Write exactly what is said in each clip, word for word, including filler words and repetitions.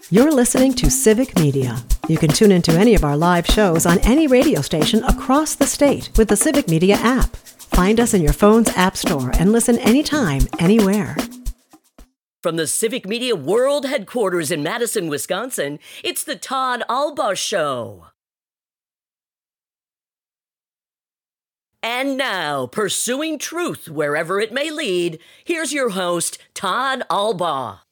You're listening to Civic Media. You can tune into any of our live shows on any radio station across the state with the Civic Media app. Find us in your phone's app store and listen anytime, anywhere. From the Civic Media World Headquarters in Madison, Wisconsin, it's the Todd Alba Show. And now, pursuing truth wherever it may lead, here's your host, Todd Alba.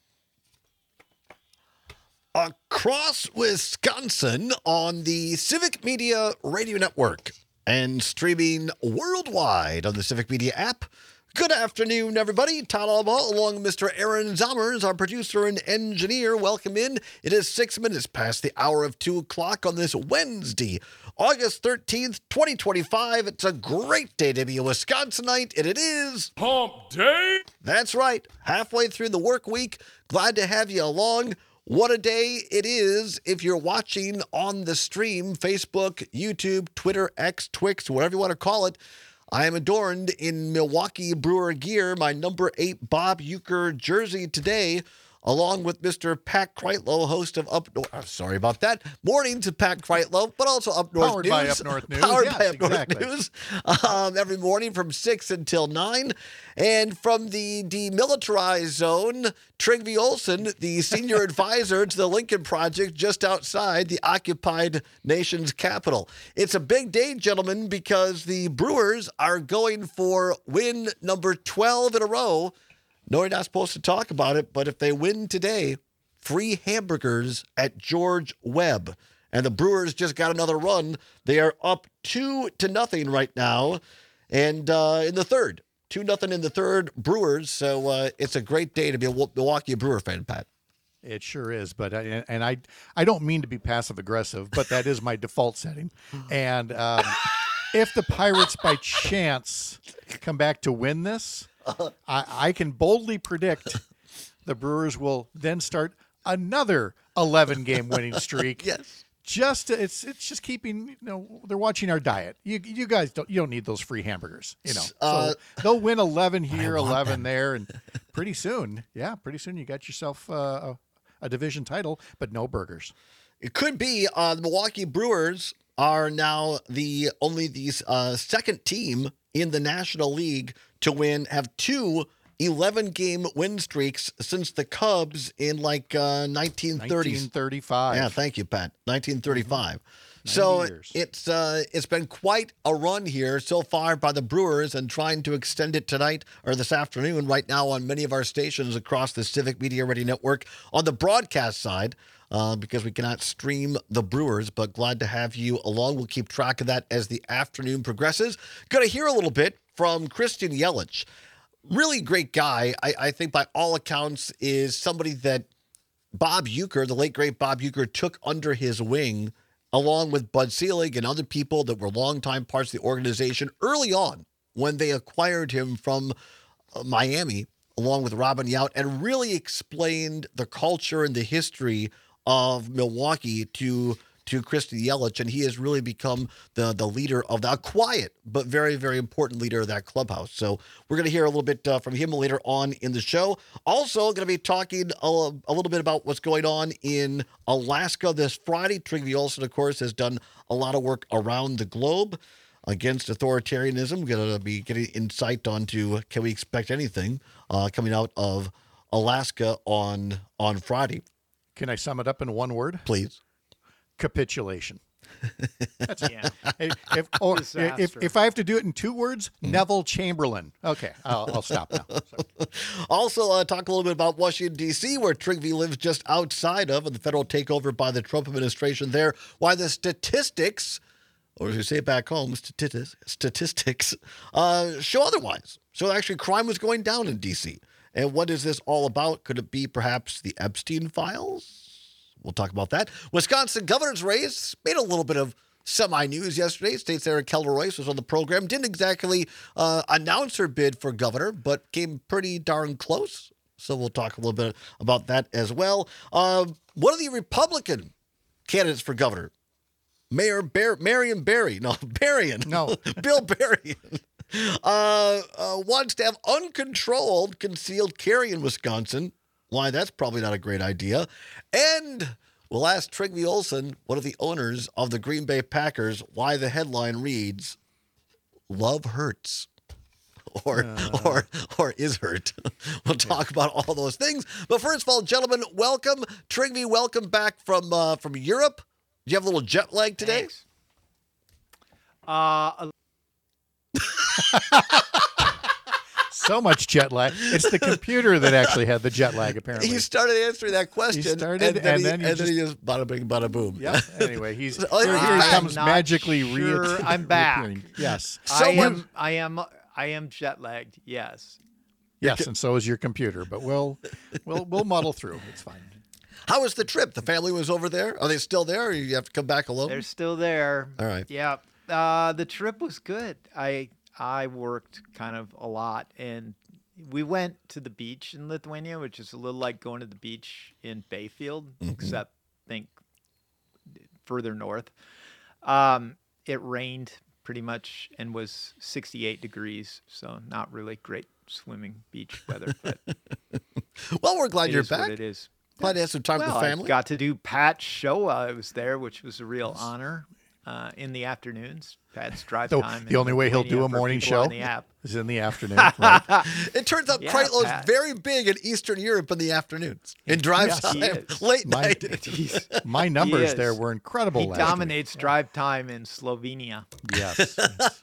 Across Wisconsin on the Civic Media Radio Network and streaming worldwide on the Civic Media app. Good afternoon, everybody. Todd Alba, along with Mister Aaron Zommers, our producer and engineer. Welcome in. It is six minutes past the hour of two o'clock on this Wednesday, August thirteenth, twenty twenty-five. It's a great day to be a Wisconsinite, and it is Hump Day. That's right. Halfway through the work week. Glad to have you along. What a day it is if you're watching on the stream, Facebook, YouTube, Twitter, X, Twix, whatever you want to call it. I am adorned in Milwaukee Brewer gear, my number eight Bob Uecker jersey today, along with Mister Pat Kreitlow, host of Up North. Oh, sorry about that. Morning to Pat Kreitlow, but also Up North Powered News. by Up North News. Powered yes, by Up exactly. North News. Um, every morning from six until nine. And from the demilitarized zone, Trygve Olsen, the senior advisor to the Lincoln Project just outside the occupied nation's capital. It's a big day, gentlemen, because the Brewers are going for win number twelve in a row. No, you're not supposed to talk about it, but if they win today, free hamburgers at George Webb. And the Brewers just got another run. They are up two to nothing right now. And uh, in the third, two nothing in the third, Brewers. So uh, it's a great day to be a Milwaukee Brewer fan, Pat. It sure is, but I, and I I don't mean to be passive aggressive, but that is my default setting. And um, if the Pirates by chance come back to win this, I, I can boldly predict the Brewers will then start another eleven game winning streak. Yes. Just to, it's it's just keeping, you know, they're watching our diet. You you guys don't you don't need those free hamburgers, you know. Uh, so they'll win eleven here, I want eleven them. there, and pretty soon, yeah, pretty soon you got yourself uh, a, a division title, but no burgers. It could be uh, the Milwaukee Brewers are now the only the uh, second team in the National League to win, have two eleven-game win streaks since the Cubs in like uh, nineteen thirties. nineteen thirty-five. Yeah, thank you, Pat. nineteen thirty-five. Mm-hmm. So years. it's uh, it's been quite a run here so far by the Brewers, and trying to extend it tonight or this afternoon right now on many of our stations across the Civic Media Ready Network on the broadcast side. Uh, because we cannot stream the Brewers, but glad to have you along. We'll keep track of that as the afternoon progresses. Going to hear a little bit from Christian Yelich. Really great guy. I, I think by all accounts is somebody that Bob Uecker, the late great Bob Uecker, took under his wing, along with Bud Selig and other people that were longtime parts of the organization early on when they acquired him from uh, Miami, along with Robin Yount, and really explained the culture and the history of Milwaukee to to Christian Yelich, and he has really become the the leader of that, quiet but very, very important leader of that clubhouse. So we're going to hear a little bit uh, from him later on in the show. Also going to be talking a, a little bit about what's going on in Alaska this Friday. Trygve Olsen, of course, has done a lot of work around the globe against authoritarianism. We're going to be getting insight onto, can we expect anything uh, coming out of Alaska on on Friday? Can I sum it up in one word? Please. Capitulation. That's yeah. If, if, or if, Disaster. if I have to do it in two words, Neville Chamberlain. Okay, I'll, I'll stop now. Sorry. Also, uh, talk a little bit about Washington, D C, where Trygve lives just outside of, and the federal takeover by the Trump administration there. Why the statistics, or as you say back home, statistics, statistics uh, show otherwise. So actually, crime was going down in D C. And what is this all about? Could it be perhaps the Epstein files? We'll talk about that. Wisconsin governor's race made a little bit of semi-news yesterday. State Senator Kelda Royce was on the program. Didn't exactly uh, announce her bid for governor, but came pretty darn close. So we'll talk a little bit about that as well. Uh, one of the Republican candidates for governor, Mayor Bar- Marion Barry, no, Berrien. No. Bill Berrien. Uh, uh, wants to have uncontrolled concealed carry in Wisconsin why that's probably not a great idea. And we'll ask Trygve Olsen, one of the owners of the Green Bay Packers, why the headline reads, "Love Hurts." Or, uh, or, or is hurt. We'll talk yeah. about all those things. But first of all, gentlemen, welcome. Trygve, welcome back from uh, from Europe. Do you have a little jet lag today? Thanks. Uh, so much jet lag. It's the computer that actually had the jet lag, apparently. He started answering that question. He started, and then, and he, then, and he, then just, he just bada bing, bada boom. Yeah. Anyway, he's oh, here, here he comes not magically. Sure re- I'm back. reappearing. Yes. So I So am. I am. I am jet lagged. Yes. Yes, and so is your computer. But we'll we'll we'll muddle through. It's fine. How was the trip? The family was over there. Are they still there, or you have to come back alone? They're still there. All right. Yeah. Uh, the trip was good. I I worked kind of a lot, and we went to the beach in Lithuania, which is a little like going to the beach in Bayfield, mm-hmm. except think further north. Um, it rained pretty much and was sixty-eight degrees, so not really great swimming beach weather. But well, we're glad you're is back. What it is. Glad to have some time well, with the family. I got to do Pat's show while I was there, which was a real honor. Uh, in the afternoons, Pat's drive the, time. The only way he'll do a morning show on the app. is in the afternoon. Right? It turns out yeah, Kreitlow Pat. is very big in Eastern Europe in the afternoons. In drive yes, time, late my, night. My numbers there were incredible. He last dominates week. drive time in Slovenia. Yes.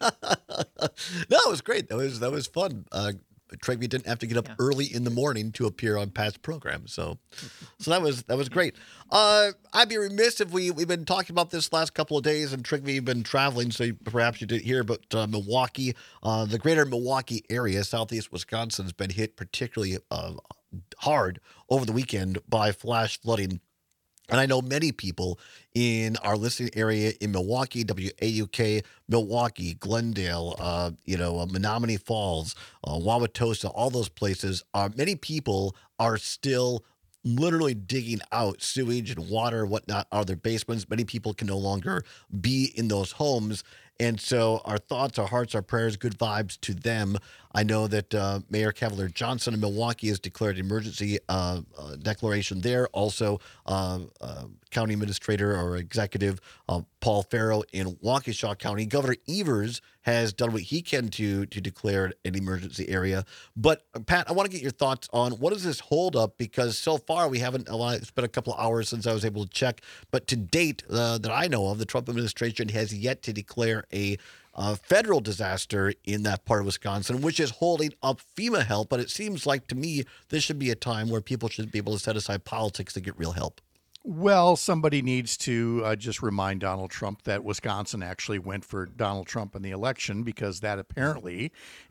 No, it was great. That was that was fun. Uh, Trygve didn't have to get up yeah. early in the morning to appear on Pat's program, so so that was that was great. Uh, I'd be remiss if we we've been talking about this last couple of days, and Trygve, you've been traveling, so you, perhaps you didn't hear, but uh, Milwaukee, uh, the greater Milwaukee area, southeast Wisconsin, has been hit particularly uh, hard over the weekend by flash flooding. And I know many people in our listening area in Milwaukee, W A U K, Milwaukee, Glendale, uh, you know, uh, Menominee Falls, uh, Wauwatosa, all those places. Uh, many people are still literally digging out sewage and water and whatnot out of their basements. Many people can no longer be in those homes. And so our thoughts, our hearts, our prayers, good vibes to them. I know that uh, Mayor Cavalier Johnson in Milwaukee has declared emergency uh, uh, declaration there. Also, uh, uh, County Administrator or Executive uh, Paul Farrow in Waukesha County. Governor Evers has done what he can to to declare an emergency area. But Pat, I want to get your thoughts on what is this holdup, because so far we haven't. It's been a couple of hours since I was able to check, but to date uh, that I know of, the Trump administration has yet to declare a uh, federal disaster in that part of Wisconsin, which is holding up FEMA help. But it seems like to me this should be a time where people should be able to set aside politics to get real help. Well, somebody needs to uh, just remind Donald Trump that Wisconsin actually went for Donald Trump in the election, because that apparently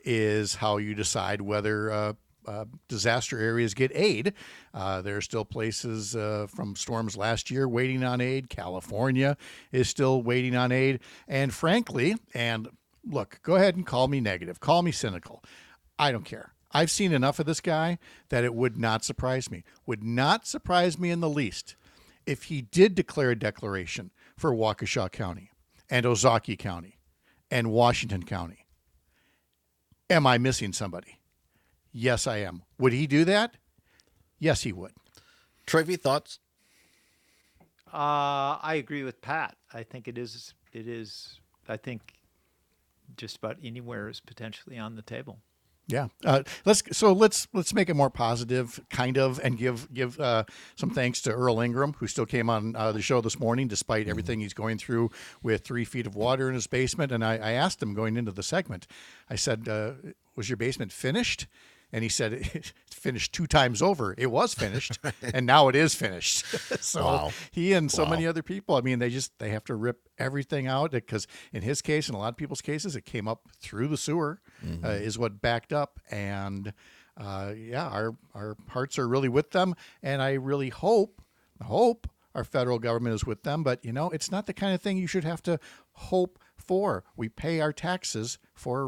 is how you decide whether uh, uh, disaster areas get aid. Uh, there are still places uh, from storms last year waiting on aid. California is still waiting on aid. And frankly, and look, go ahead and call me negative, call me cynical. I don't care. I've seen enough of this guy that it would not surprise me, would not surprise me in the least if he did declare a declaration for Waukesha County and Ozaukee County and Washington County. Am I missing somebody? Yes, I am. Would he do that? Yes, he would. Trygve, thoughts? Uh, I agree with Pat. I think it is. It is. I think just about anywhere is potentially on the table. Yeah. Uh, let's so let's let's make it more positive, kind of, and give give uh, some thanks to Earl Ingram, who still came on uh, the show this morning despite everything he's going through with three feet of water in his basement. And I, I asked him going into the segment, I said, uh, "Was your basement finished?" And he said, "It's finished two times over. It was finished, and now it is finished." So wow. he and so wow. many other people, I mean, they just they have to rip everything out, because in his case, in a lot of people's cases, it came up through the sewer, mm-hmm. uh, is what backed up. And uh, yeah, our our hearts are really with them, and I really hope hope our federal government is with them. But you know, it's not the kind of thing you should have to hope for. We pay our taxes for a reason.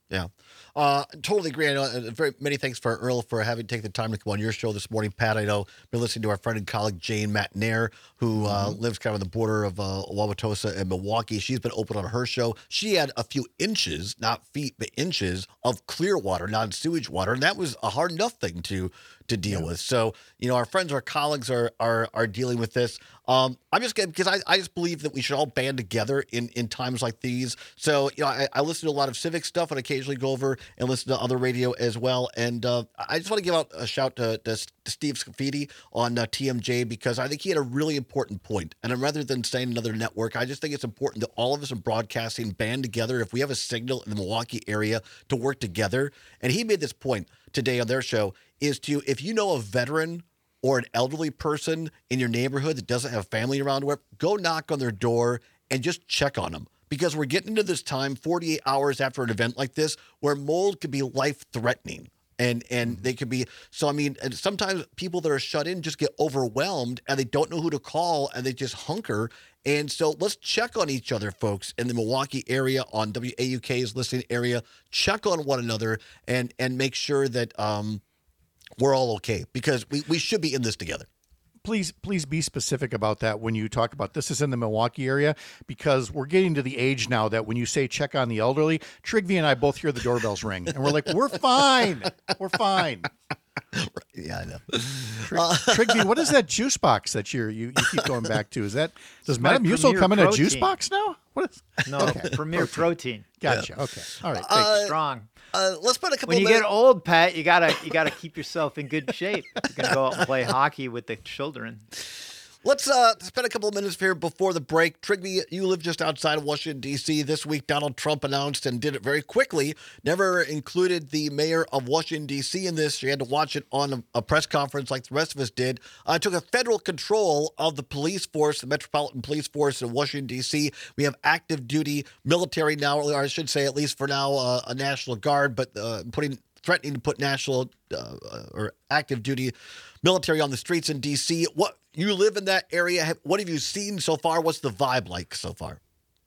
Yeah. Uh, totally agree. I know, uh, very many thanks for Earl for having taken the time to come on your show this morning, Pat. I know been listening to our friend and colleague Jane Matnair, who uh, mm-hmm. lives kind of on the border of uh, Wauwatosa and Milwaukee. She's been open on her show. She had a few inches, not feet, but inches of clear water, non-sewage water, and that was a hard enough thing to to deal yeah. with. So, you know, our friends, our colleagues are are are dealing with this. Um, I'm just getting, because I, I just believe that we should all band together in, in times like these. So, you know, I, I listen to a lot of civic stuff and occasionally go over and listen to other radio as well. And uh, I just want to give out a shout to, to, to Steve Scafidi on uh, T M J, because I think he had a really important point. And rather than saying another network, I just think it's important that all of us in broadcasting band together. If we have a signal in the Milwaukee area, to work together. And he made this point today on their show, is to, if you know a veteran or an elderly person in your neighborhood that doesn't have family around, where go knock on their door and just check on them. Because we're getting into this time, forty-eight hours after an event like this, where mold could be life-threatening. And and they could be, so I mean, and sometimes people that are shut in just get overwhelmed and they don't know who to call and they just hunker. And so let's check on each other, folks, in the Milwaukee area, on W A U K's listening area. Check on one another and and make sure that um, we're all okay, because we, we should be in this together. Please, please be specific about that when you talk about this is in the Milwaukee area, because we're getting to the age now that when you say check on the elderly, Trigby and I both hear the doorbells ring and we're like, we're fine. We're fine. Yeah, I know. Trig- uh, Trigby, what is that juice box that you're, you you keep going back to? Is that, does Metamucil come in a juice box now? What is? No, okay. Premier Protein. Gotcha. Yeah. Okay. All right. Uh, Strong. Uh, let's put a couple. When you minutes. get old, Pat, you gotta you gotta keep yourself in good shape. You're gonna go out and play hockey with the children. Let's uh, spend a couple of minutes here before the break. Trigby, you live just outside of Washington, D C This week, Donald Trump announced, and did it very quickly, never included the mayor of Washington, D C in this. You had to watch it on a, a press conference like the rest of us did. Uh, took a federal control of the police force, the Metropolitan Police Force in Washington, D C We have active duty military now, or I should say at least for now, uh, a National Guard, but uh, putting threatening to put national uh, or active duty military on the streets in D C What you live in that area? What have you seen so far? What's the vibe like so far?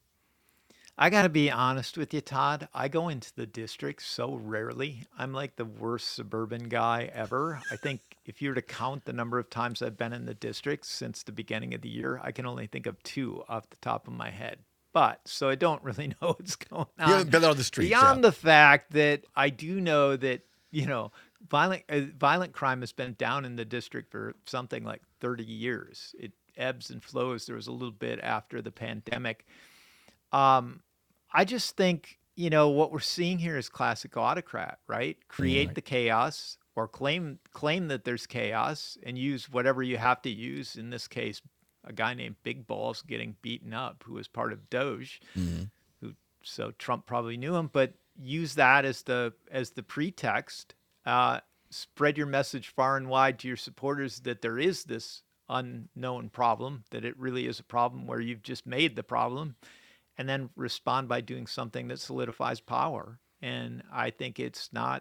I got to be honest with you, Todd. I go into the district so rarely. I'm like the worst suburban guy ever. I think if you were to count the number of times I've been in the district since the beginning of the year, I can only think of two off the top of my head. But so I don't really know what's going on. You haven't been on the streets. Beyond yeah. the fact that I do know that, you know, violent uh, violent crime has been down in the district for something like thirty years. It ebbs and flows. There was a little bit after the pandemic. Um, I just think, you know, what we're seeing here is classic autocrat, right? Create right. the chaos, or claim claim that there's chaos and use whatever you have to use. In this case, a guy named Big Balls getting beaten up, who was part of Doge, mm-hmm. who so Trump probably knew him, but use that as the as the pretext. Uh, spread your message far and wide to your supporters that there is this unknown problem, that it really is a problem where you've just made the problem, and then respond by doing something that solidifies power. And I think it's not,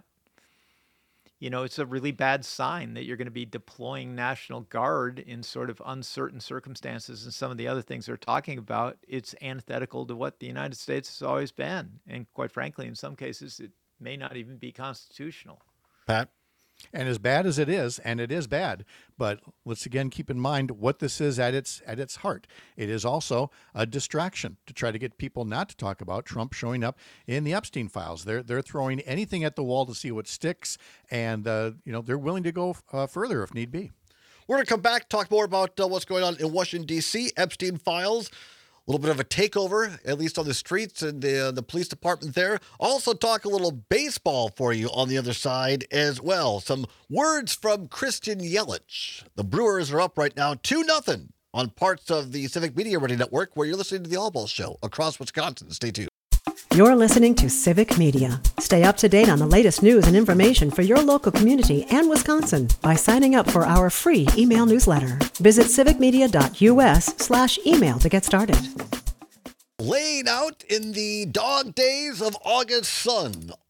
you know, it's a really bad sign that you're going to be deploying National Guard in sort of uncertain circumstances and some of the other things they're talking about. It's antithetical to what the United States has always been. And quite frankly, in some cases, it may not even be constitutional. Pat? And as bad as it is, and it is bad, but let's again keep in mind what this is at its at its heart. It is also a distraction to try to get people not to talk about Trump showing up in the Epstein files. They're they're throwing anything at the wall to see what sticks, and uh, you know they're willing to go uh, further if need be. We're going to come back, talk more about uh, what's going on in Washington, D C Epstein files. A little bit of a takeover, at least on the streets and the, uh, the police department there. Also talk a little baseball for you on the other side as well. Some words from Christian Yelich. The Brewers are up right now two nothing on parts of the Civic Media Ready Network, where you're listening to the All Ball Show across Wisconsin. Stay tuned. You're listening to Civic Media. Stay up to date on the latest news and information for your local community and Wisconsin by signing up for our free email newsletter. Visit civicmedia.us slash email to get started. Laying out in the dog days of August sun,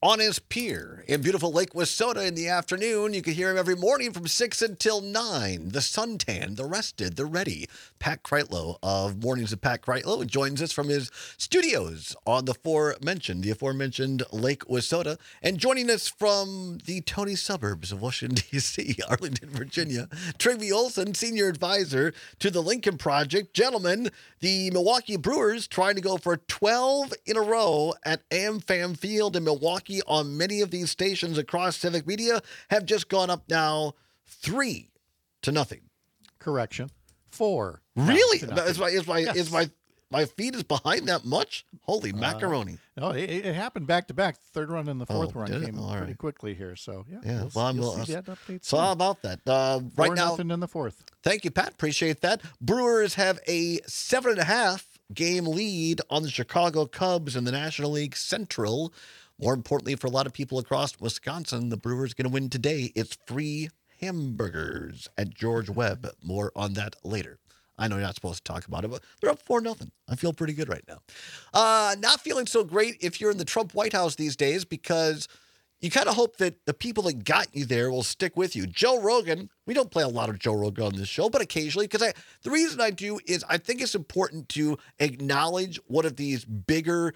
on his pier in beautiful Lake Wissota in the afternoon. You can hear him every morning from six until nine. The suntan, the rested, the ready. Pat Kreitlow of Mornings with Pat Kreitlow joins us from his studios on the aforementioned, the aforementioned Lake Wissota. And joining us from the Tony suburbs of Washington, D C, Arlington, Virginia, Trygve Olson, senior advisor to the Lincoln Project. Gentlemen, the Milwaukee Brewers trying to go for twelve in a row at AmFam Field in Milwaukee on many of these stations across Civic Media have just gone up now three to nothing. Correction. Four. Really? To nothing. Is my, is my, Yes. is my, my feed is behind that much? Holy macaroni. No, it, it happened back to back. Third run and the fourth Oh, run did it? came All pretty right. quickly here. So, yeah. Yeah, You'll, well, I'm you'll a- see that update So soon. how about that? Uh, right Four now, nothing in the fourth. thank you, Pat. Appreciate that. Brewers have a seven and a half game lead on the Chicago Cubs in the National League Central. More importantly, for a lot of people across Wisconsin, the Brewers going to win today. It's free hamburgers at George Webb. More on that later. I know you're not supposed to talk about it, but they're up four nothing. I feel pretty good right now. Uh, not feeling so great if you're in the Trump White House these days, because you kind of hope that the people that got you there will stick with you. Joe Rogan, we don't play a lot of Joe Rogan on this show, but occasionally, because I the reason I do is I think it's important to acknowledge one of these bigger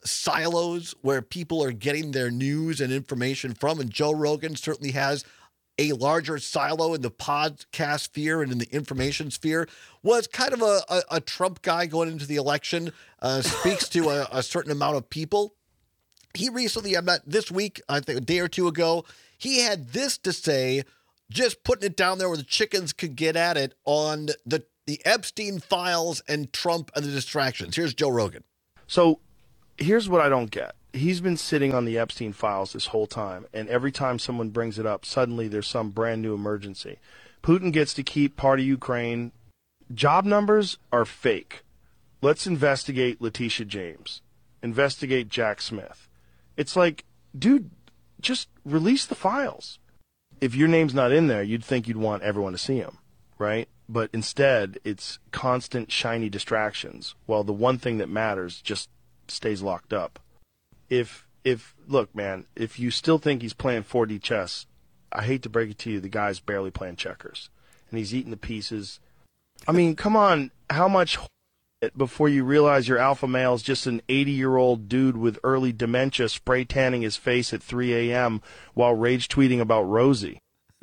silos where people are getting their news and information from, and Joe Rogan certainly has a larger silo in the podcast sphere and in the information sphere. Was kind of a, a, a Trump guy going into the election, uh, speaks to a, a certain amount of people. He recently, I'm not this week, I think a day or two ago, he had this to say, just putting it down there where the chickens could get at it on the, the Epstein files and Trump and the distractions. Here's Joe Rogan. So here's what I don't get. He's been sitting on the Epstein files this whole time, and every time someone brings it up, suddenly there's some brand new emergency. Putin gets to keep part of Ukraine. Job numbers are fake. Let's investigate Letitia James. Investigate Jack Smith. It's like, dude, just release the files. If your name's not in there, you'd think you'd want everyone to see them, right? But instead, it's constant shiny distractions, while the one thing that matters just stays locked up. If, if look, man, if you still think he's playing four D chess, I hate to break it to you, the guy's barely playing checkers. And he's eating the pieces. I mean, come on, how much before you realize your alpha male is just an eighty-year-old dude with early dementia spray tanning his face at three a.m. while rage tweeting about Rosie?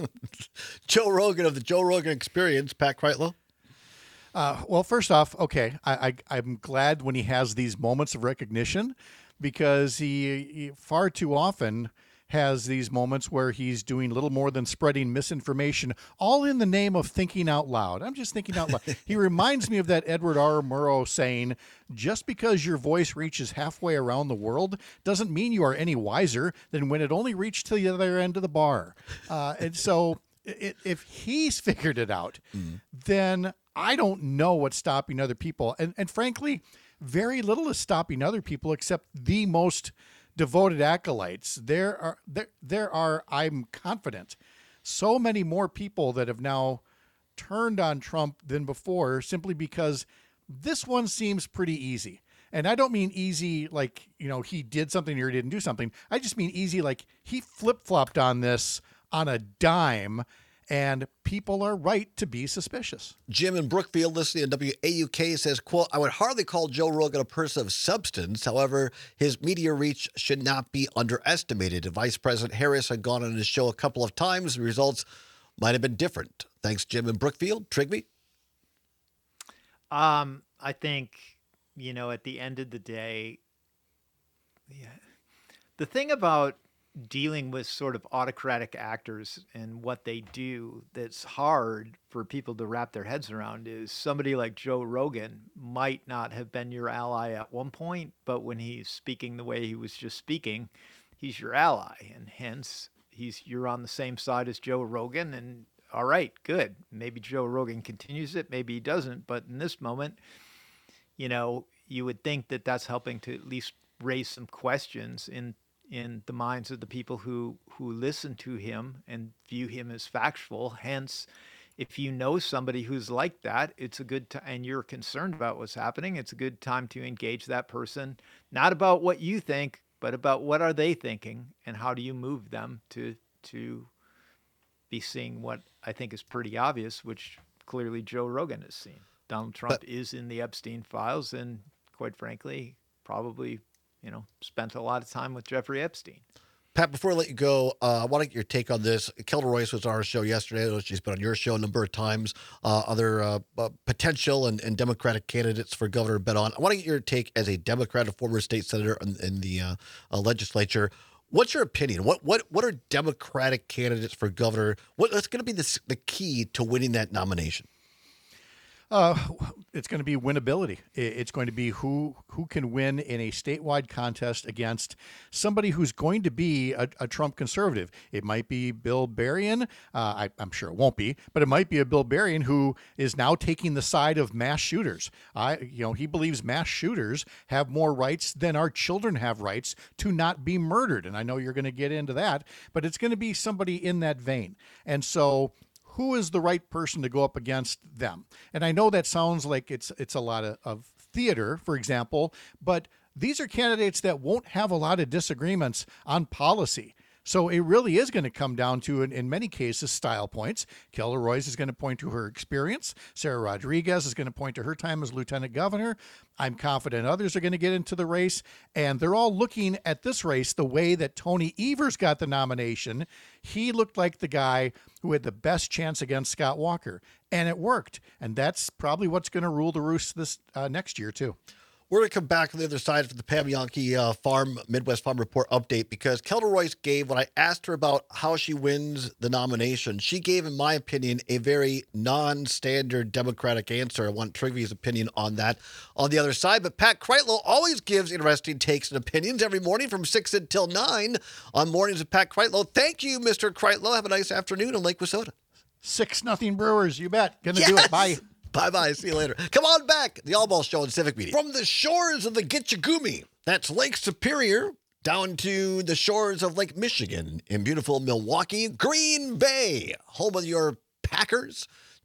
Joe Rogan of the Joe Rogan Experience, Pat Kreitlow. Uh, well, first off, okay, I, I, I'm glad when he has these moments of recognition, because he, he far too often has these moments where he's doing little more than spreading misinformation, all in the name of thinking out loud. I'm just thinking out loud. He reminds me of that Edward R. Murrow saying, just because your voice reaches halfway around the world doesn't mean you are any wiser than when it only reached to the other end of the bar. Uh, and so it, if he's figured it out, mm. then I don't know what's stopping other people. And, and frankly, very little is stopping other people except the most devoted acolytes. There are there there are, I'm confident, so many more people that have now turned on Trump than before, simply because this one seems pretty easy. And I don't mean easy like, you know, he did something or he didn't do something. I just mean easy like he flip-flopped on this on a dime, and people are right to be suspicious. Jim in Brookfield, listening to W A U K, says, quote, I would hardly call Joe Rogan a person of substance. However, his media reach should not be underestimated. If Vice President Harris had gone on his show a couple of times, the results might have been different. Thanks, Jim in Brookfield. Trygve? Um, I think, you know, at the end of the day, yeah, the thing about dealing with sort of autocratic actors and what they do that's hard for people to wrap their heads around is somebody like Joe Rogan might not have been your ally at one point, but when he's speaking the way he was just speaking, he's your ally, and hence he's you're on the same side as Joe Rogan. And all right, good. Maybe Joe Rogan continues it, maybe he doesn't, but in this moment, you know, you would think that that's helping to at least raise some questions in in the minds of the people who, who listen to him and view him as factual. Hence, if you know somebody who's like that, it's a good time, and you're concerned about what's happening, it's a good time to engage that person, not about what you think, but about what are they thinking and how do you move them to to be seeing what I think is pretty obvious, which clearly Joe Rogan has seen. Donald Trump But- is in the Epstein files, and quite frankly, probably, you know, spent a lot of time with Jeffrey Epstein. Pat, before I let you go, uh, I want to get your take on this. Kelda Royce was on our show yesterday. I know she's been on your show a number of times. Uh, other uh, uh, potential and, and Democratic candidates for governor have been on. I want to get your take as a Democrat, a former state senator in, in the uh, uh, legislature. What's your opinion? What what what are Democratic candidates for governor? What, what's going to be the, the key to winning that nomination? Uh, it's going to be winnability. I- It's going to be who who can win in a statewide contest against somebody who's going to be a, a Trump conservative. It might be Bill Berrien. Uh, I, I'm sure it won't be, but it might be a Bill Berrien who is now taking the side of mass shooters. I, you know, he believes mass shooters have more rights than our children have rights to not be murdered. And I know you're going to get into that, but it's going to be somebody in that vein. And so, who is the right person to go up against them? And I know that sounds like it's it's a lot of, of theater, for example, but these are candidates that won't have a lot of disagreements on policy. So it really is going to come down to, in, in many cases, style points. Kelda Royce is going to point to her experience. Sarah Rodriguez is going to point to her time as lieutenant governor. I'm confident others are going to get into the race. And they're all looking at this race the way that Tony Evers got the nomination. He looked like the guy who had the best chance against Scott Walker. And it worked. And that's probably what's going to rule the roost this uh, next year, too. We're going to come back on the other side for the Pam Yonke uh, Farm Midwest Farm Report update, because Kelda Royce gave, when I asked her about how she wins the nomination, she gave, in my opinion, a very non-standard Democratic answer. I want Trigvy's opinion on that on the other side. But Pat Kreitlow always gives interesting takes and opinions every morning from six until nine on Mornings with Pat Kreitlow. Thank you, Mister Kreitlow. Have a nice afternoon in Lake Wissota. Six nothing Brewers, you bet. Gonna do it. Bye. Bye-bye. See you later. Come on back. The All Ball Show on Civic Media. From the shores of the Gitchagumi, that's Lake Superior, down to the shores of Lake Michigan in beautiful Milwaukee, Green Bay, home of your Packers,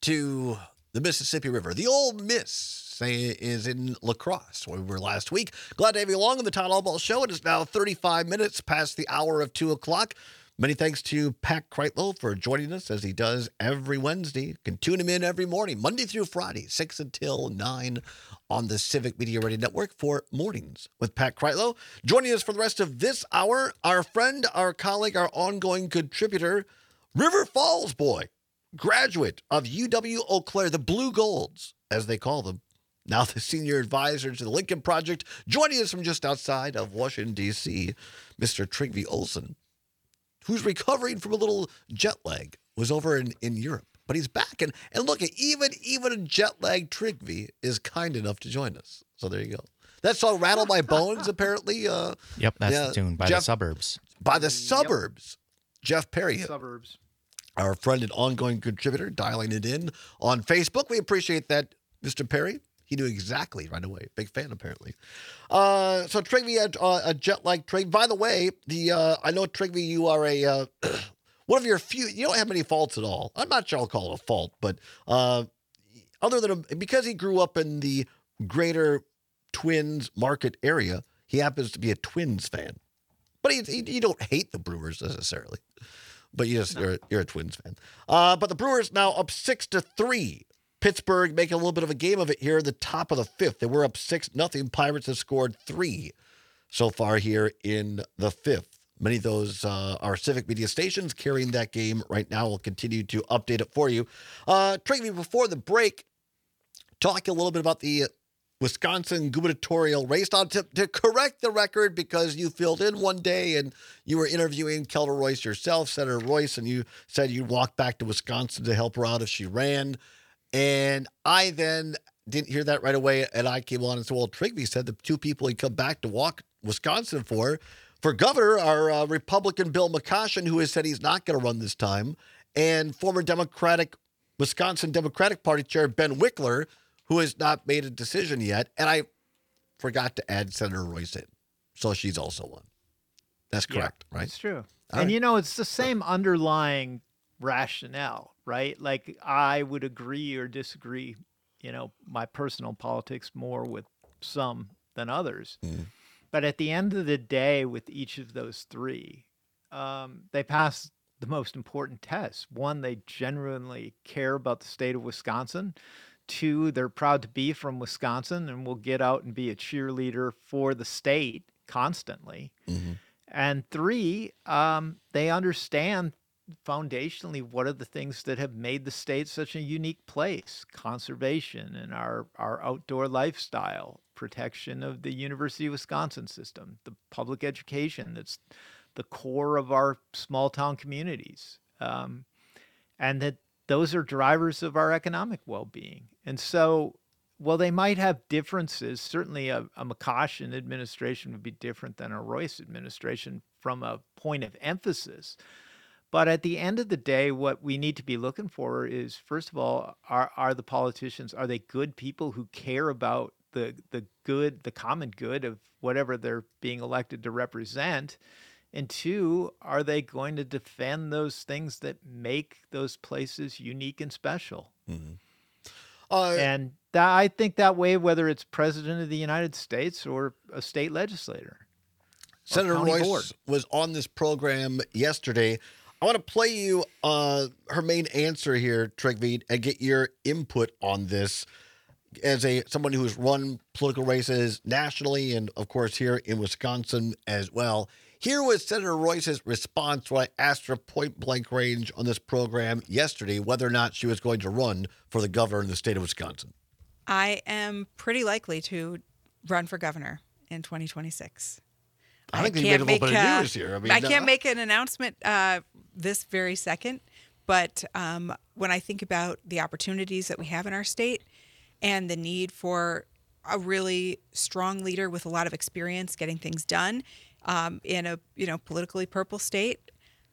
to the Mississippi River. The Old Miss say, is in La Crosse, where we were last week. Glad to have you along on the Todd All Ball Show. It is now thirty-five minutes past the hour of two o'clock. Many thanks to Pat Kreitlow for joining us, as he does every Wednesday. You can tune him in every morning, Monday through Friday, six until nine on the Civic Media Radio Network for Mornings with Pat Kreitlow. Joining us for the rest of this hour, our friend, our colleague, our ongoing contributor, River Falls boy, graduate of U W-Eau Claire, the Blue Golds, as they call them. Now the senior advisor to the Lincoln Project, joining us from just outside of Washington, D C, Mister Trygve Olsen, who's recovering from a little jet lag, was over in, in Europe. But he's back. And, and look, even even a jet-lagged Trygve is kind enough to join us. So there you go. That song, Rattle My Bones, apparently. Uh, Yep, that's yeah, the tune, By Jeff- the Suburbs. By the Suburbs. Jeff Perry, Suburbs. our friend and ongoing contributor, dialing it in on Facebook. We appreciate that, Mister Perry. He knew exactly right away. Big fan, apparently. Uh, so, Trygve, had uh, a jet-lag Trygve. By the way, the uh, I know, Trygve, you are a uh, one of your few. You don't have many faults at all. I'm not sure I'll call it a fault, but uh, other than a, because he grew up in the greater Twins market area, he happens to be a Twins fan. But he, he, you don't hate the Brewers necessarily. But you just, you're, you're a Twins fan. Uh, but the Brewers now up six to three. Pittsburgh making a little bit of a game of it here at the top of the fifth. They were up six nothing. Pirates have scored three so far here in the fifth. Many of those uh, are Civic Media stations carrying that game right now. We'll continue to update it for you. Uh, Trygve, before the break, talk a little bit about the Wisconsin gubernatorial race. Now, to, to correct the record, because you filled in one day and you were interviewing Kelda Royce yourself, Senator Royce, and you said you'd walk back to Wisconsin to help her out if she ran. And I then didn't hear that right away, and I came on and said, well, Trygve said the two people he'd come back to walk Wisconsin for, for governor are uh, Republican Bill McCoshen, who has said he's not going to run this time, and former Democratic, Wisconsin Democratic Party Chair Ben Wickler, who has not made a decision yet. And I forgot to add Senator Royce in. So she's also one. That's correct, Yeah, right? That's true. All and, right. you know, it's the same underlying rationale, right? Like, I would agree or disagree, you know, my personal politics more with some than others. Mm. but at the end of the day, with each of those three, um, they pass the most important tests. One, they genuinely care about the state of Wisconsin. Two, they're proud to be from Wisconsin and will get out and be a cheerleader for the state constantly. Mm-hmm. And three, um, they understand foundationally what are the things that have made the state such a unique place: conservation and our, our outdoor lifestyle, protection of the University of Wisconsin system, the public education that's the core of our small town communities, um, and that those are drivers of our economic well-being. And so, while they might have differences, certainly a, a McCoshen administration would be different than a Royce administration from a point of emphasis. But at the end of the day, what we need to be looking for is, first of all, are are the politicians, are they good people who care about the the good, the common good of whatever they're being elected to represent? And two, are they going to defend those things that make those places unique and special? Mm-hmm. Uh, and that, I think that way, whether it's president of the United States or a state legislator. Senator Royce was on this program yesterday. I want to play you uh, her main answer here, Trygve, and get your input on this as a someone who's run political races nationally and, of course, here in Wisconsin as well. Here was Senator Royce's response when I asked her point blank range on this program yesterday whether or not she was going to run for the governor in the state of Wisconsin. I am pretty likely to run for governor in twenty twenty-six. I think you made a little bit of news here. I mean, I can't no. make an announcement uh, this very second, but um, when I think about the opportunities that we have in our state and the need for a really strong leader with a lot of experience getting things done um, in a you know politically purple state,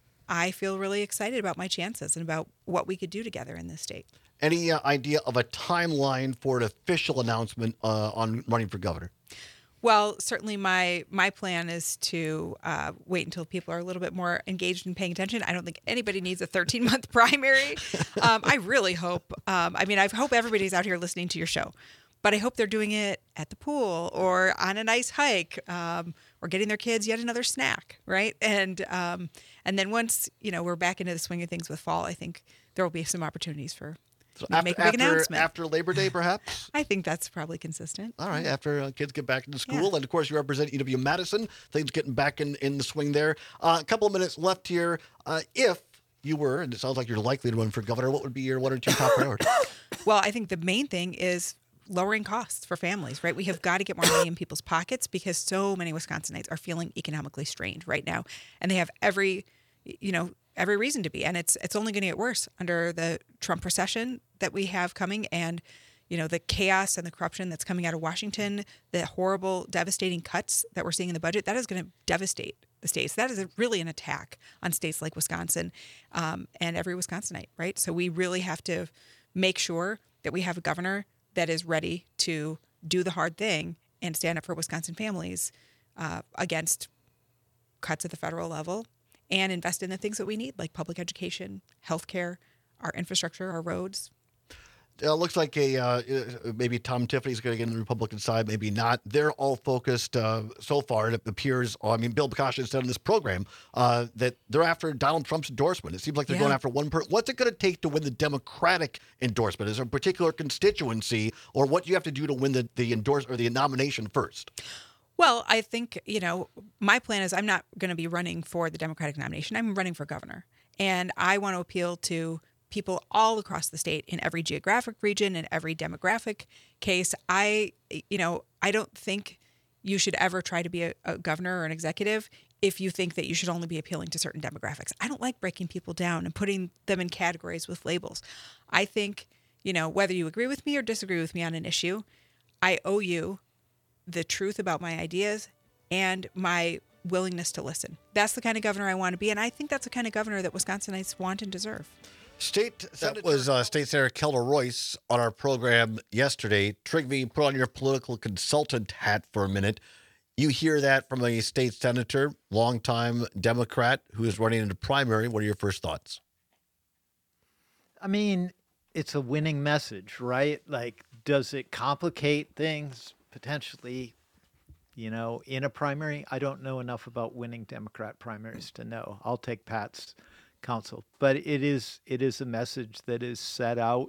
I feel really excited about my chances and about what we could do together in this state. Any uh, idea of a timeline for an official announcement uh, on running for governor? Well, certainly my my plan is to uh, wait until people are a little bit more engaged and paying attention. I don't think anybody needs a thirteen-month primary. Um, I really hope, um, I mean, I hope everybody's out here listening to your show, but I hope they're doing it at the pool or on a nice hike um, or getting their kids yet another snack, right? And um, and then once, you know, we're back into the swing of things with fall, I think there will be some opportunities for So me to after, make a big after, announcement. after Labor Day, perhaps? I think that's probably consistent. All right, after uh, kids get back into school. Yeah. And, of course, you represent E W Madison. Things getting back in, in the swing there. Uh, a couple of minutes left here. Uh, if you were, and it sounds like you're likely to run for governor, what would be your one or two top priorities? Well, I think the main thing is lowering costs for families, right? We have got to get more money in people's pockets because so many Wisconsinites are feeling economically strained right now. And they have every, you know, every reason to be. And it's it's only going to get worse under the Trump recession that we have coming and, you know, the chaos and the corruption that's coming out of Washington, the horrible, devastating cuts that we're seeing in the budget. That is going to devastate the states. That is a, really an attack on states like Wisconsin um, and every Wisconsinite, right? So we really have to make sure that we have a governor that is ready to do the hard thing and stand up for Wisconsin families uh, against cuts at the federal level and invest in the things that we need, like public education, healthcare, our infrastructure, our roads. It uh, looks like a uh, maybe Tom Tiffany's going to get on the Republican side, maybe not. They're all focused uh, so far. It appears. I mean, Bill McCoshen said on this program uh, that they're after Donald Trump's endorsement. It seems like they're Yeah. going after one person. What's it going to take to win the Democratic endorsement? Is there a particular constituency, or what do you have to do to win the the endorse or the nomination first? Well, I think, you know, my plan is I'm not going to be running for the Democratic nomination. I'm running for governor. And I want to appeal to people all across the state in every geographic region, in every demographic case. I, you know, I don't think you should ever try to be a, a governor or an executive if you think that you should only be appealing to certain demographics. I don't like breaking people down and putting them in categories with labels. I think, you know, whether you agree with me or disagree with me on an issue, I owe you the truth about my ideas and my willingness to listen. That's the kind of governor I want to be, and I think that's the kind of governor that Wisconsinites want and deserve. State That was uh, State Senator Keller Royce on our program yesterday. Trygve, put on your political consultant hat for a minute. You hear that from a state senator, longtime Democrat who is running into primary. What are your first thoughts? I mean, it's a winning message, right? Like, does it complicate things? Potentially. You know, in a primary, I don't know enough about winning Democrat primaries to know. I'll take Pat's counsel, but it is it is a message that is set out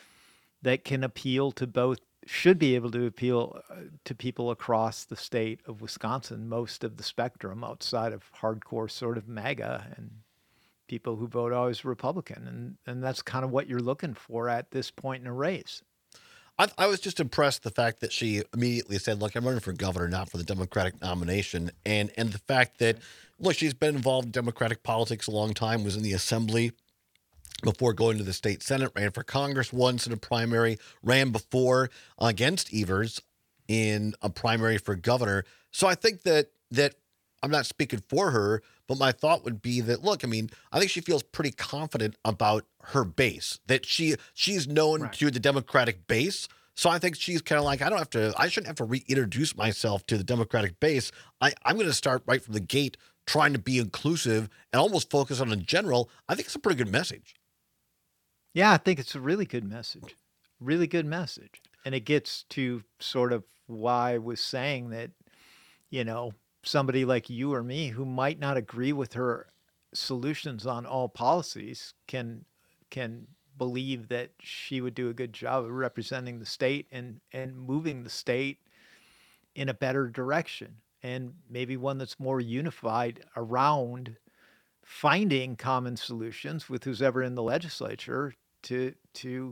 that can appeal to both, should be able to appeal uh, to people across the state of Wisconsin, most of the spectrum outside of hardcore sort of MAGA and people who vote always Republican. And, and that's kind of what you're looking for at this point in a race. I, I was just impressed the fact that she immediately said, look, I'm running for governor, not for the Democratic nomination. And and the fact that, look, she's been involved in Democratic politics a long time, was in the assembly before going to the state Senate, ran for Congress once in a primary, ran before against Evers in a primary for governor. So I think that that I'm not speaking for her, but my thought would be that, look, I mean, I think she feels pretty confident about her base, that she she's known Right. to the Democratic base. So I think she's kind of like, I don't have to, I shouldn't have to reintroduce myself to the Democratic base. I, I'm going to start right from the gate trying to be inclusive and almost focus on the general. I think it's a pretty good message. Yeah, I think it's a really good message. Really good message. And it gets to sort of why I was saying that, you know, somebody like you or me who might not agree with her solutions on all policies can can believe that she would do a good job of representing the state and and moving the state in a better direction, and maybe one that's more unified around finding common solutions with who's ever in the legislature to to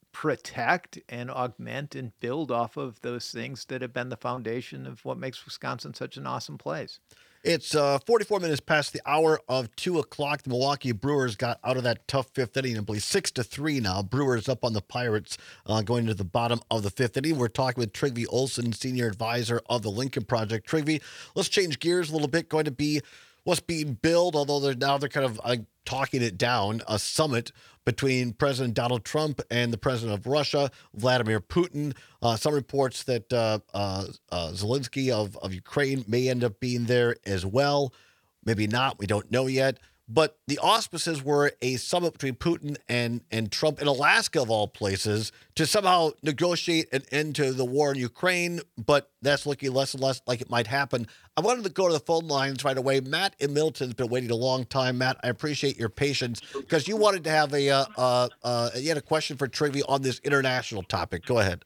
protect and augment and build off of those things that have been the foundation of what makes Wisconsin such an awesome place. It's uh, forty-four minutes past the hour of two o'clock. The Milwaukee Brewers got out of that tough fifth inning, I believe six to three now. Brewers up on the Pirates uh, going to the bottom of the fifth inning. We're talking with Trygve Olsen, senior advisor of the Lincoln Project. Trygve, let's change gears a little bit. Going to be what's being billed, although they're now they're kind of uh, talking it down, a summit between President Donald Trump and the president of Russia, Vladimir Putin. Uh, some reports that uh, uh, uh, Zelensky of, of Ukraine may end up being there as well. Maybe not. We don't know yet. But the auspices were a summit between Putin and, and Trump in Alaska, of all places, to somehow negotiate an end to the war in Ukraine. But that's looking less and less like it might happen. I wanted to go to the phone lines right away. Matt in Milton's been waiting a long time. Matt, I appreciate your patience because you wanted to have a uh, uh, uh, you had a question for Trygve on this international topic. Go ahead.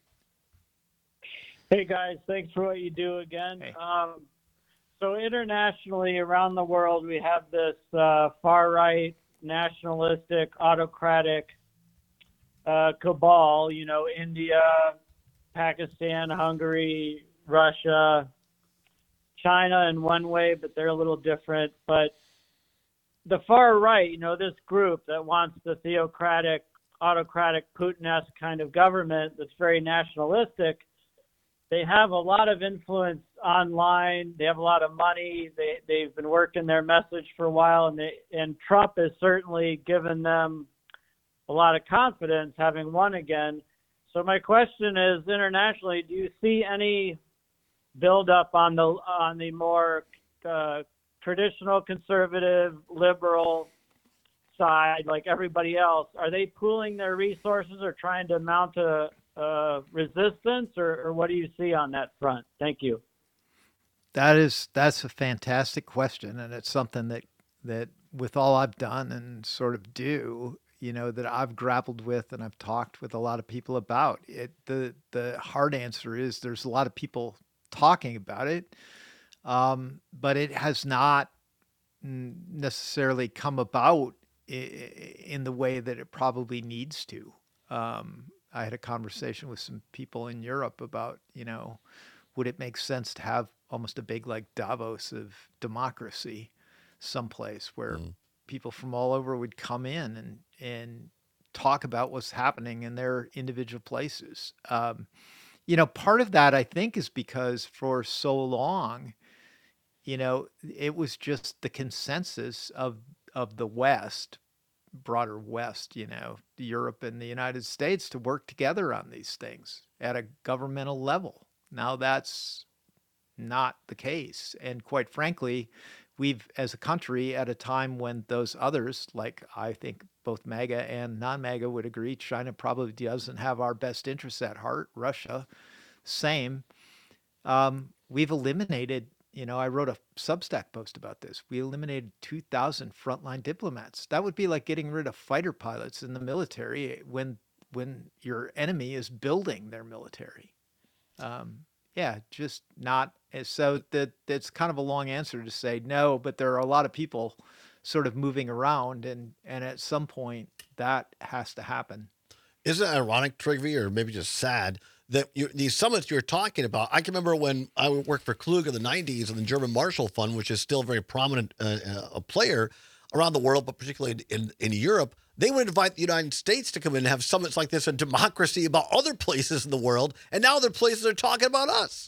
Hey guys, thanks for what you do again. Hey. Um, so internationally, around the world, we have this uh, far-right, nationalistic, autocratic uh, cabal. You know, India, Pakistan, Hungary, Russia, China in one way, but they're a little different. But the far right, you know, this group that wants the theocratic, autocratic, Putin-esque kind of government that's very nationalistic, they have a lot of influence online. They have a lot of money. They, they've been working their message for a while, and they, and Trump has certainly given them a lot of confidence, having won again. So my question is, internationally, do you see any buildup on the on the more uh, traditional conservative liberal side, like everybody else? Are they pooling their resources or trying to mount a uh, resistance, or, or what do you see on that front? Thank you. That is that's a fantastic question, and it's something that that with all I've done and sort of do, you know, that I've grappled with and I've talked with a lot of people about it. The the hard answer is there's a lot of people talking about it, um, but it has not necessarily come about in the way that it probably needs to. Um, I had a conversation with some people in Europe about, you know, would it make sense to have almost a big like Davos of democracy someplace where mm. people from all over would come in and, and talk about what's happening in their individual places. Um, you know, part of that I think is because for so long, you know, it was just the consensus of, of the West, broader West, you know, Europe and the United States to work together on these things at a governmental level. Now that's not the case. And quite frankly, we've, as a country, at a time when those others, like I think both MAGA and non-MAGA would agree, China probably doesn't have our best interests at heart, Russia, same. Um, we've eliminated, you know, I wrote a Substack post about this. We eliminated two thousand frontline diplomats. That would be like getting rid of fighter pilots in the military when when your enemy is building their military. Um, yeah, just not. So that that's kind of a long answer to say no, but there are a lot of people sort of moving around, and and at some point that has to happen. Isn't it ironic, Trigby, or maybe just sad, that you, these summits you're talking about? I can remember when I worked for Klug in the nineties and the German Marshall Fund, which is still a very prominent uh, uh, a player around the world, but particularly in, in Europe. They would invite the United States to come in and have summits like this in democracy about other places in the world, and now other places are talking about us.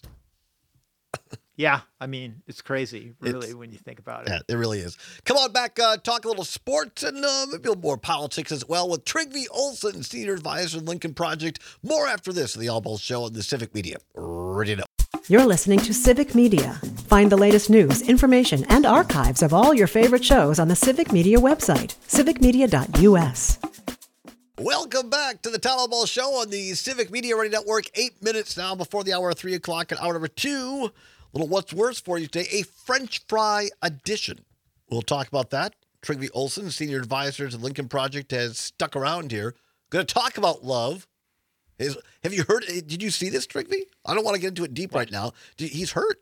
Yeah, I mean, it's crazy, really, It's- when you think about it. Yeah, it really is. Come on back, uh, talk a little sports and uh, maybe a little more politics as well with Trygve Olsen, Senior Advisor, Lincoln Project. More after this of the All Balls Show on the Civic Media. Ready to You're listening to Civic Media. Find the latest news, information, and archives of all your favorite shows on the Civic Media website, civic media dot u s. Welcome back to the All Balls Show on the Civic Media Ready Network. Eight minutes now before the hour of three o'clock and hour number two. Little what's worse for you today, a French fry edition. We'll talk about that. Trygve Olsen, Senior Advisor to the Lincoln Project, has stuck around here. Going to talk about love. Is, have you heard? Did you see this, Trygve? I don't want to get into it deep right now. He's hurt.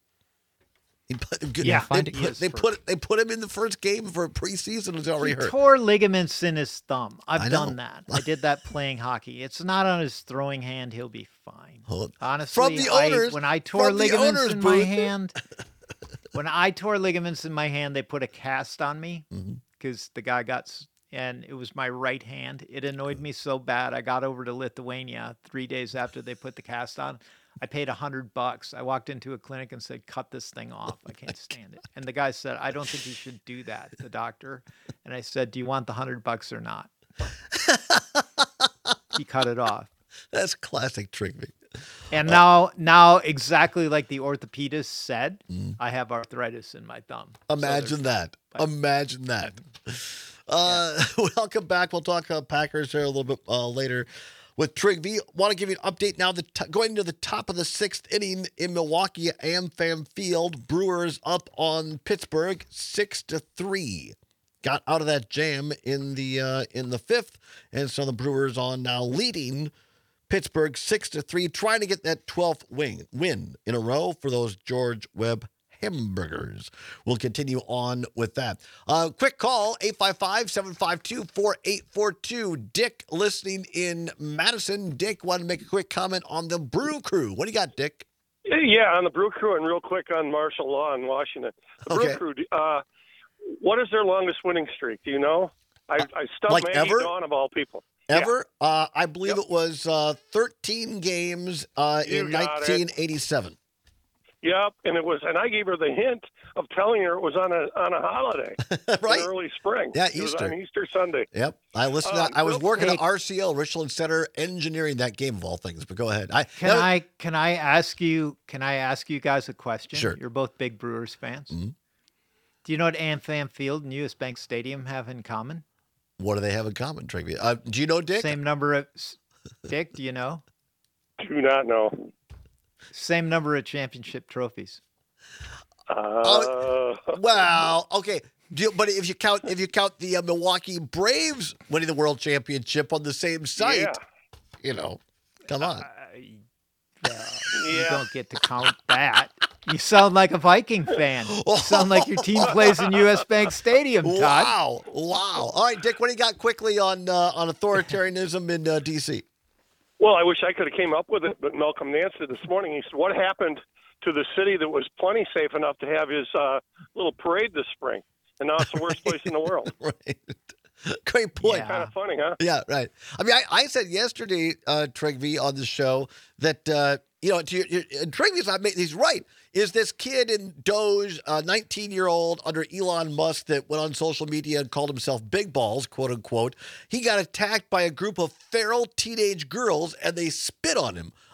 He put, Yeah, they, find it put, is they for- put they put him in the first game for preseason. He's already He hurt. tore ligaments in his thumb. I've I know. done that. I did that playing hockey. It's not on his throwing hand. He'll be fine. Hold- Honestly, From the I- owners- when I tore from the ligaments owners' in my booth. hand, when I tore ligaments in my hand, they put a cast on me Mm-hmm. because the guy got, s- and it was my right hand. It annoyed me so bad. I got over to Lithuania three days after they put the cast on. I paid a hundred bucks. I walked into a clinic and said, "Cut this thing off. I can't stand it." And the guy said, "I don't think you should do that." The doctor, and I said, "Do you want the hundred bucks or not?" He cut it off. That's classic Trygve. And now, now exactly like the orthopedist said, I have arthritis in my thumb. So Imagine there's- that. Imagine that. Uh, welcome back. We'll talk uh, Packers here a little bit uh, later with Trygve. Want to give you an update now. The t- going to the top of the sixth inning in Milwaukee at AmFam Field. Brewers up on Pittsburgh six to three. Got out of that jam in the uh, in the fifth, and so the Brewers on now leading Pittsburgh six to three, trying to get that twelfth win win in a row for those George Webb hamburgers. We'll continue on with that. Uh, quick call, eight five five, seven five two, four eight four two. Dick listening in Madison. Dick wanted to make a quick comment on the Brew Crew. What do you got, Dick? Yeah, on the Brew Crew, and real quick on martial law in Washington. The Okay. Brew Crew, uh, what is their longest winning streak? Do you know? I, I stumped like Maggie ever? Dawn of all people. Ever? Uh, I believe it was uh, thirteen games uh, You in got it. nineteen eighty-seven. Yep, and it was, and I gave her the hint of telling her it was on a on a holiday, Right. in early spring. Yeah, It was Easter. on Easter Sunday. Yep. I listened. Um, to, I was real working quick- at R C L, Richland Center, engineering that game of all things. But go ahead. I Can that was- I can I ask you can I ask you guys a question? Sure. You're both big Brewers fans. Mhm. Do you know what AmFam Field and U S Bank Stadium have in common? What do they have in common, Trygve? Uh, do you know, Dick? Same number of s- Dick, do you know? Do not know. Same number of championship trophies. Uh, Well, okay. Do you- but if you count if you count the uh, Milwaukee Braves winning the World Championship on the same site, yeah. you know, come on. Well, you Yeah. don't get to count that. You sound like a Viking fan. You sound like your team plays in U S Bank Stadium, Todd. Wow, wow. All right, Dick, what do you got quickly on uh, on authoritarianism in uh, D C? Well, I wish I could have came up with it, but Malcolm Nance did this morning. He said, "What happened to the city that was plenty safe enough to have his uh, little parade this spring, and now it's the worst place in the world?" Right. Great point. Yeah. Kind of funny, huh? Yeah, right. I mean, I, I said yesterday, uh, Trygve, on the show that, uh, you know, to your, your, Trygve's not making, he's right. Is this kid in Doge, a nineteen-year-old under Elon Musk that went on social media and called himself Big Balls, quote unquote. He got attacked by a group of feral teenage girls and they spit on him.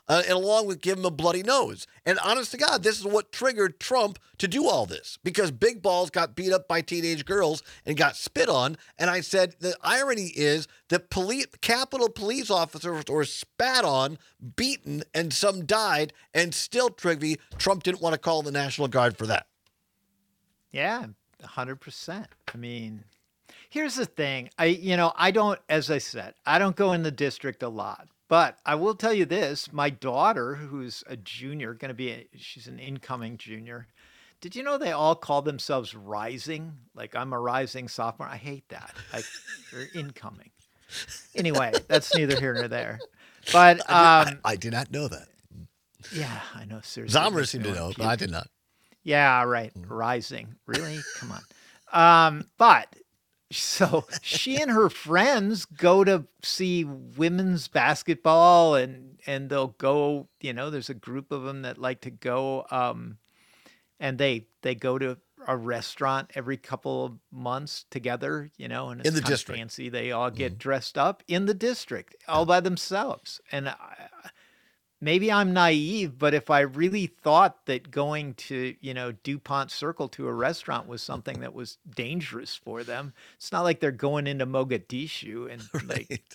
uh, and along with give him a bloody nose. And honest to God, this is what triggered Trump to do all this, because Big Balls got beat up by teenage girls and got spit on. And I said the irony is that police, Capitol police officers were spat on, beaten, and some died, and still, Trigby, Trump didn't want to call the National Guard for that. Yeah, one hundred percent. I mean, here's the thing. I, you know, I don't, as I said, I don't go in the district a lot, but I will tell you this. My daughter, who's a junior, going to be, a, she's an incoming junior. Did you know they all call themselves rising? Like, I'm a rising sophomore. I hate that. I, they're incoming. Anyway, that's neither here nor there. But um, I, did, I, I did not know that. Yeah, I know. Seriously. Zomer seemed to know, but I did not. Yeah, right. Rising. Really? Come on. Um, but so she and her friends go to see women's basketball, and, and they'll go, you know, there's a group of them that like to go, um, and they, they go to a restaurant every couple of months together, you know, and it's in the kind of district. fancy. They all get mm-hmm. dressed up in the district all by themselves. And I, maybe I'm naive, but if I really thought that going to, you know, DuPont Circle to a restaurant was something that was dangerous for them, it's not like they're going into Mogadishu and like, right.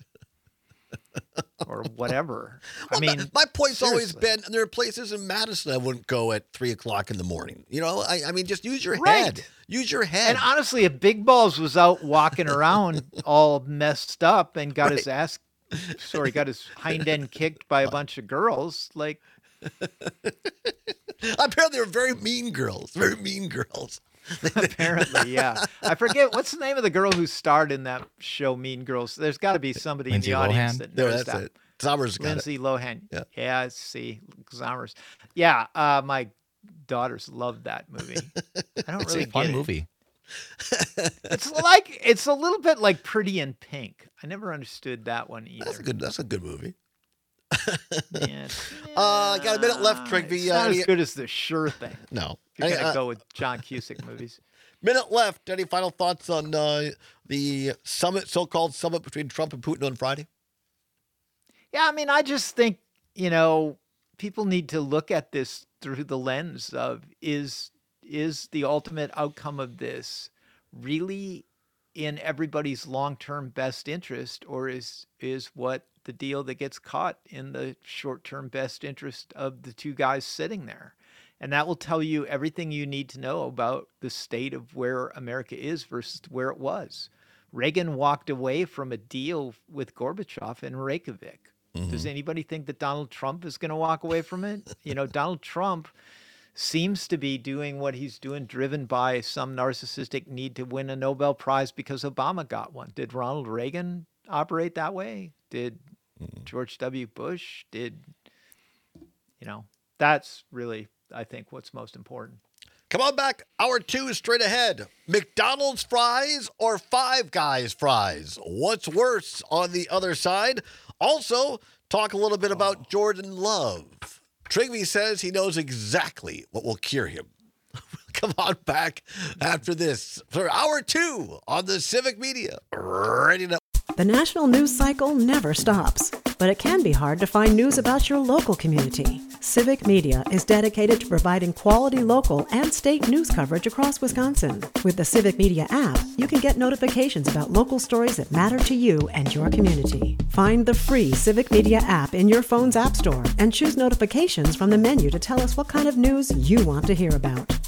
or whatever. Well, I mean, my, my point's seriously. always been, there are places in Madison I wouldn't go at three o'clock in the morning. You know, I, I mean, just use your right. head. Use your head. And honestly, if Big Balls was out walking around all messed up and got right. his ass Sorry, got his hind end kicked by a bunch of girls. Like, apparently, they're very mean girls. Very mean girls. Apparently, yeah. I forget what's the name of the girl who starred in that show, Mean Girls. There's got to be somebody Lindsay in the audience Lohan? that No, knows that's that. it. Zomer's got Lindsay it. Lohan. Yeah. Yeah. See, Zomer's. Yeah. Uh, my daughters love that movie. I don't It's really a fun get it. movie. It's like it's a little bit like Pretty in Pink. I never understood that one either. That's a good. That's a good movie. Yeah, Uh, got a minute left, Trigby. It's Uh, not any- as good as The Sure Thing. No. You're Any- gonna uh, go with John Cusack movies. Minute left. Any final thoughts on uh, the summit, so-called summit between Trump and Putin on Friday? Yeah, I mean, I just think, you know, people need to look at this through the lens of is is the ultimate outcome of this really in everybody's long-term best interest, or is is what the deal that gets caught in the short-term best interest of the two guys sitting there? And that will tell you everything you need to know about the state of where America is versus where it was. Reagan walked away from a deal with Gorbachev in Reykjavik. Mm-hmm. Does anybody think that Donald Trump is going to walk away from it? You know, Donald Trump seems to be doing what he's doing, driven by some narcissistic need to win a Nobel Prize because Obama got one. Did Ronald Reagan operate that way? Did George W. Bush? Did, you know, that's really, I think, what's most important. Come on back. Hour two is straight ahead. McDonald's fries or Five Guys fries? What's worse on the other side? Also, talk a little bit about Jordan Love. Trigby says he knows exactly what will cure him. Come on back after this for hour two on the Civic Media Radio Network. The national news cycle never stops, but it can be hard to find news about your local community. Civic Media is dedicated to providing quality local and state news coverage across Wisconsin. With the Civic Media app, you can get notifications about local stories that matter to you and your community. Find the free Civic Media app in your phone's app store and choose notifications from the menu to tell us what kind of news you want to hear about.